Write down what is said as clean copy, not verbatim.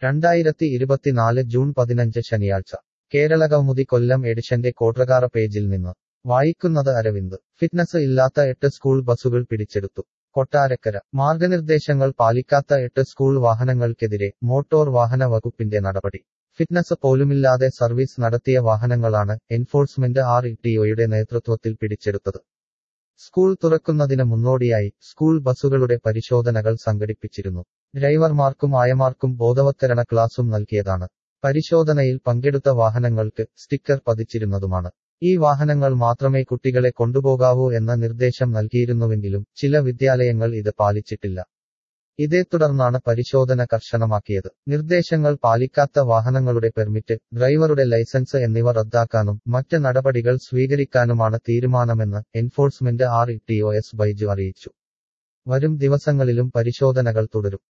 2024 June 15 ശനിയാഴ്ച കേരളകൗമുദി കൊല്ലം എഡിഷന്റെ കോട്രകാറ പേജിൽ നിന്ന് വായിക്കുന്നത് അരവിന്ദ് ഫിറ്റ്നസ് ഇല്ലാത്ത 8 സ്കൂൾ ബസുകൾ പിടിച്ചെടുത്തു കൊട്ടാരക്കര മാർഗനിർദ്ദേശങ്ങൾ പാലിക്കാത്ത 8 സ്കൂൾ വാഹനങ്ങൾക്കെതിരെ മോട്ടോർ വാഹന വകുപ്പിന്റെ നടപടി ഫിറ്റ്നസ് പോലുമില്ലാതെ സർവീസ് നടത്തിയ വാഹനങ്ങളാണ് എൻഫോഴ്സ്മെന്റ് RTOയുടെ നേതൃത്വത്തിൽ പിടിച്ചെടുത്തത് സ്കൂൾ തുറക്കുന്നതിന് മുന്നോടിയായി സ്കൂൾ ബസുകളുടെ പരിശോധനകൾ സംഘടിപ്പിച്ചിരുന്നു ഡ്രൈവർമാർക്കും ആയമാർക്കും ബോധവത്കരണ ക്ലാസും നൽകിയതാണ് പരിശോധനയിൽ പങ്കെടുത്ത വാഹനങ്ങൾക്ക് സ്റ്റിക്കർ പതിച്ചിരുന്നതുമാണ് ഈ വാഹനങ്ങൾ മാത്രമേ കുട്ടികളെ കൊണ്ടുപോകാവൂ എന്ന നിർദ്ദേശം നൽകിയിരുന്നുവെങ്കിലും ചില വിദ്യാലയങ്ങൾ ഇത് പാലിച്ചിട്ടില്ല ഇതേ തുടർന്നാണ് പരിശോധന കർശനമാക്കിയത് നിർദ്ദേശങ്ങൾ പാലിക്കാത്ത വാഹനങ്ങളുടെ പെർമിറ്റ് ഡ്രൈവറുടെ ലൈസൻസ് എന്നിവ റദ്ദാക്കാനും മറ്റ് നടപടികൾ സ്വീകരിക്കാനുമാണ് തീരുമാനമെന്ന് എൻഫോഴ്സ്മെന്റ് RTO ബൈജു അറിയിച്ചു വരും ദിവസങ്ങളിലും പരിശോധനകൾ തുടരും